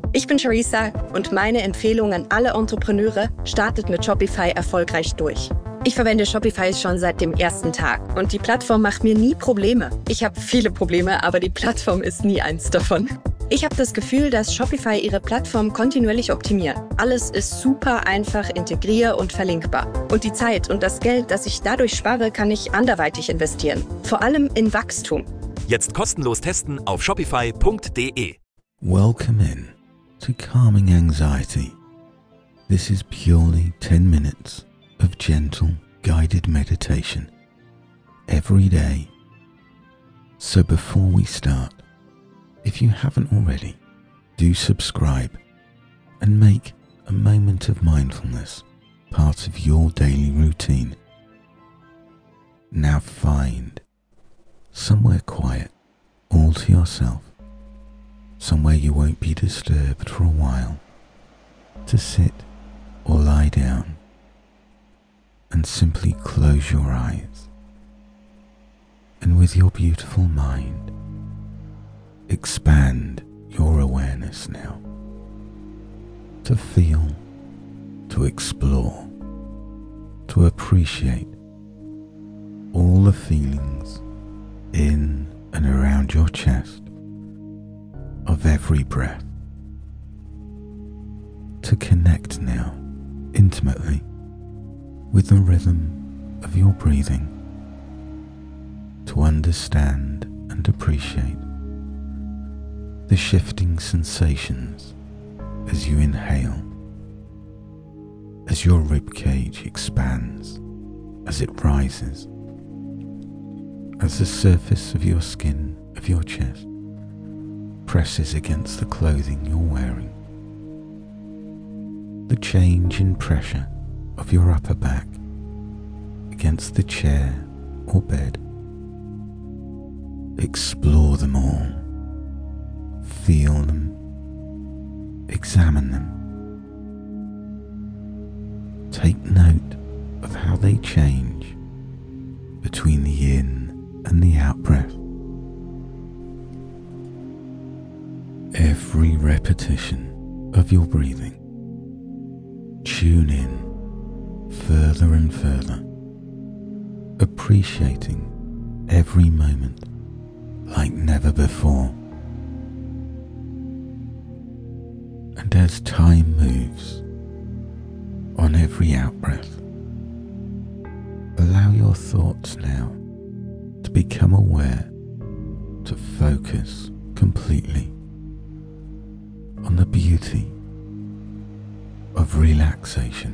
Ich bin Charissa und meine Empfehlung an alle Entrepreneure: startet mit Shopify erfolgreich durch. Ich verwende Shopify schon seit dem ersten Tag und die Plattform macht mir nie Probleme. Ich habe viele Probleme, aber die Plattform ist nie eins davon. Ich habe das Gefühl, dass Shopify ihre Plattform kontinuierlich optimiert. Alles ist super einfach integrier- und verlinkbar. Und die Zeit und das Geld, das ich dadurch spare, kann ich anderweitig investieren. Vor allem in Wachstum. Jetzt kostenlos testen auf shopify.de. Welcome in to Calming Anxiety. This is purely 10 minutes of gentle, guided meditation every day. So before we start, if you haven't already, do subscribe and make a moment of mindfulness part of your daily routine. Now find somewhere quiet, all to yourself, somewhere you won't be disturbed for a while, to sit or lie down, and simply close your eyes. And with your beautiful mind, expand your awareness now to feel, to explore, to appreciate all the feelings in and around your chest of every breath, to connect now intimately with the rhythm of your breathing, to understand and appreciate the shifting sensations as you inhale, as your ribcage expands, as it rises, as the surface of your skin, of your chest, presses against the clothing you're wearing. The change in pressure of your upper back against the chair or bed. Explore them all. Feel them. Examine them. Take note of how they change between the in and the out breath. Every repetition of your breathing, tune in further and further, appreciating every moment like never before. And as time moves, on every out-breath, allow your thoughts now to become aware, to focus completely on the beauty of relaxation,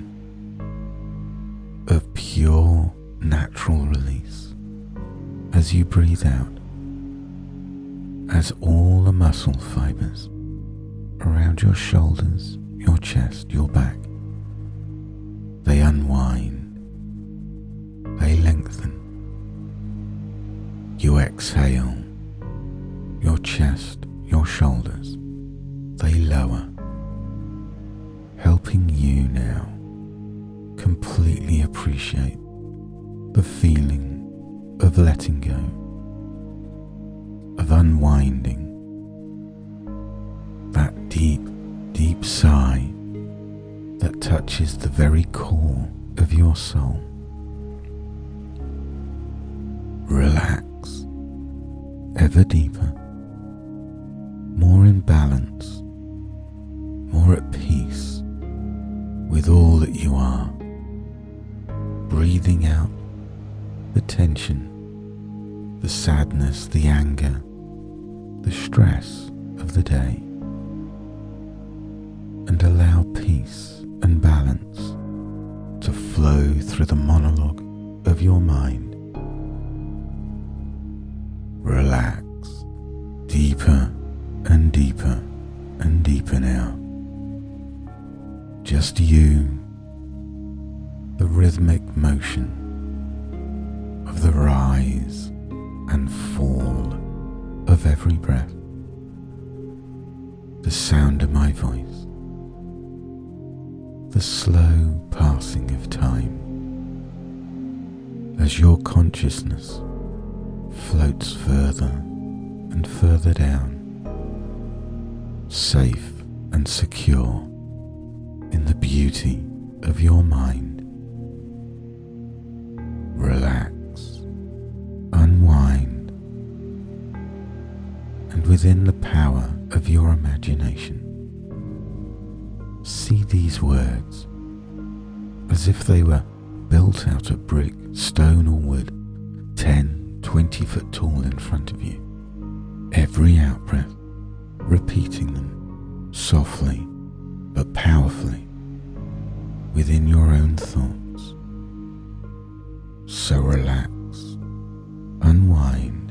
of pure natural release as you breathe out, as all the muscle fibers around your shoulders, your chest, your back, they unwind, they lengthen. You exhale, your chest, your shoulders, they lower, helping you now completely appreciate the feeling of letting go, of unwinding, that deep, deep sigh that touches the very core of your soul. Relax ever deeper, more in balance, more at peace with all that you are, breathing out the tension, the sadness, the anger, the stress of the day, and allow peace and balance to flow through the monologue of your mind. Relax deeper and deeper and deeper now. Just you, the rhythmic motion of the rise and fall of every breath, the sound of my voice, the slow passing of time as your consciousness floats further and further down, safe and secure in the beauty of your mind. Relax, unwind, and within the power of your imagination, see these words as if they were built out of brick, stone or wood, 10, 20 foot tall in front of you. Every out-breath, repeating them softly but powerfully within your own thoughts. So relax, unwind,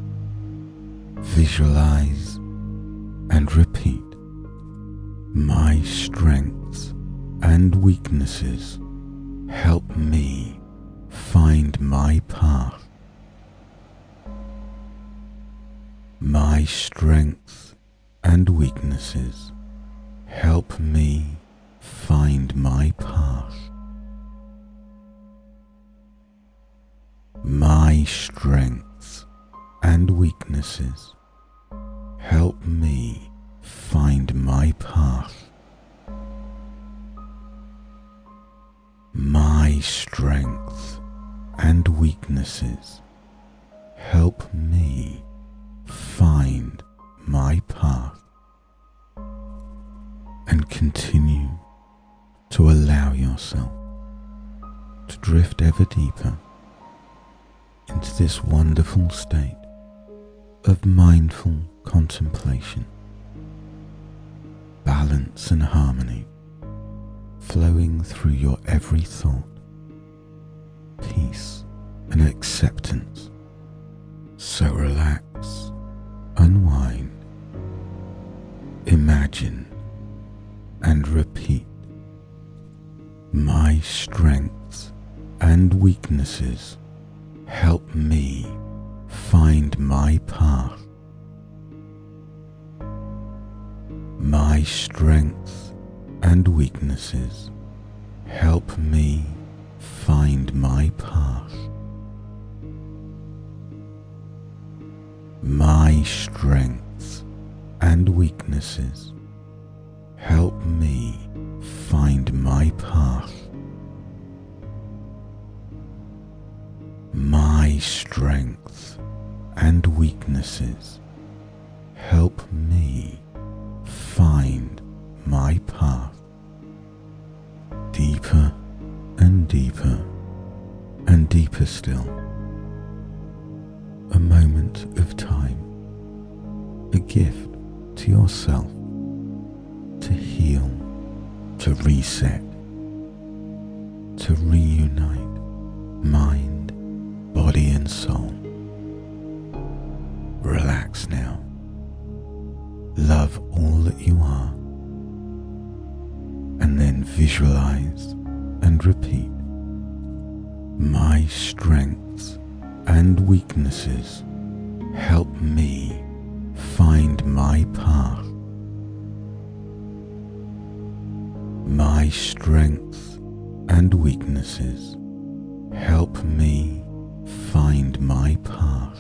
visualize and repeat. My strengths and weaknesses help me find my path. My strengths and weaknesses help me find my path. My strengths and weaknesses help me find my path. My strengths and weaknesses help me find my path. And continue to allow yourself to drift ever deeper into this wonderful state of mindful contemplation, balance and harmony flowing through your every thought, peace and acceptance. So relax, unwind, imagine and repeat. My strengths and weaknesses help me find my path. My strengths and weaknesses help me find my path. My strengths and weaknesses help me find my path. My strengths and weaknesses help me find my path. Deeper and deeper and deeper still. A moment of time, a gift to yourself to heal, to reset, to reunite mind, body and soul. Relax now. Love all that you are, and then visualize and repeat. My strengths and weaknesses help me find my path. My strengths and weaknesses help me find my path.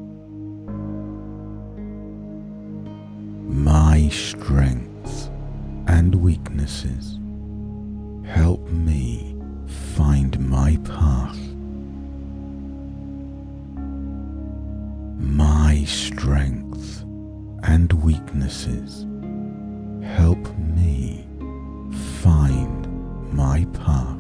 My strengths and weaknesses help me find my path. My strengths and weaknesses help me find my path.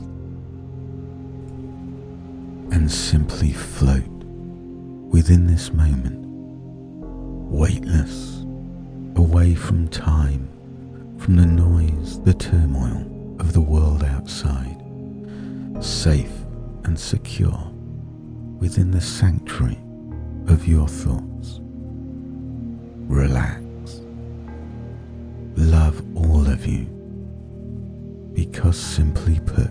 And simply float within this moment, weightless, away from time, from the noise, the turmoil of the world outside, safe and secure within the sanctuary of your thoughts. Relax. Love all of you, because simply put,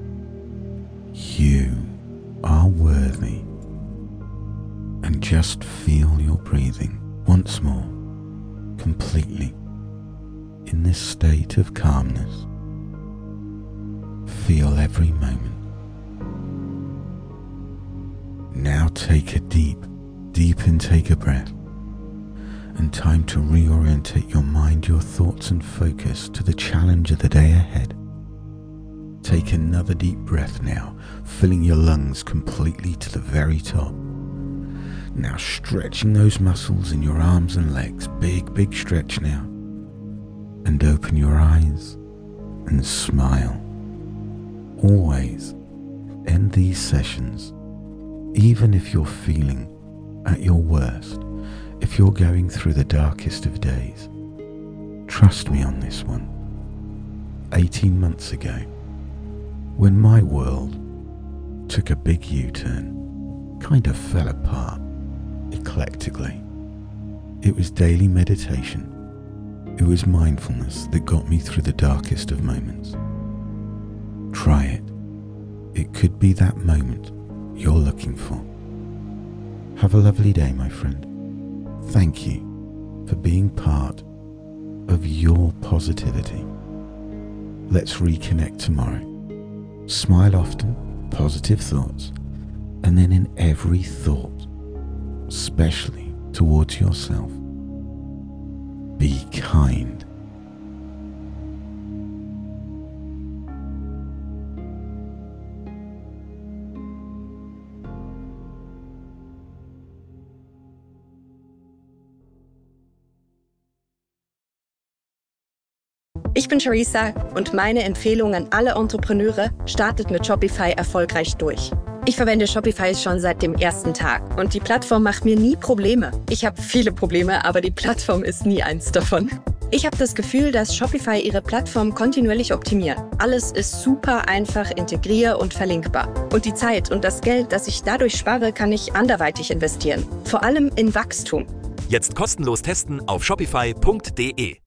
you are worthy. And just feel your breathing once more, completely in this state of calmness. Feel every moment. Now take a deep intake of breath and time to reorientate your mind, your thoughts and focus to the challenge of the day ahead. Take another deep breath now, filling your lungs completely to the very top. Now stretching those muscles in your arms and legs, big stretch now. And open your eyes and smile. Always end these sessions, even if you're feeling at your worst, if you're going through the darkest of days. Trust me on this one. 18 months ago, when my world took a big U-turn, kind of fell apart, eclectically, it was daily meditation. It was mindfulness that got me through the darkest of moments. Try it. It could be that moment you're looking for. Have a lovely day, my friend. Thank you for being part of your positivity. Let's reconnect tomorrow. Smile often, positive thoughts, and then in every thought, especially towards yourself, be kind. Ich bin Charissa und meine Empfehlung an alle Entrepreneure: startet mit Shopify erfolgreich durch. Ich verwende Shopify schon seit dem ersten Tag und die Plattform macht mir nie Probleme. Ich habe viele Probleme, aber die Plattform ist nie eins davon. Ich habe das Gefühl, dass Shopify ihre Plattform kontinuierlich optimiert. Alles ist super einfach integrier- und verlinkbar. Und die Zeit und das Geld, das ich dadurch spare, kann ich anderweitig investieren. Vor allem in Wachstum. Jetzt kostenlos testen auf shopify.de.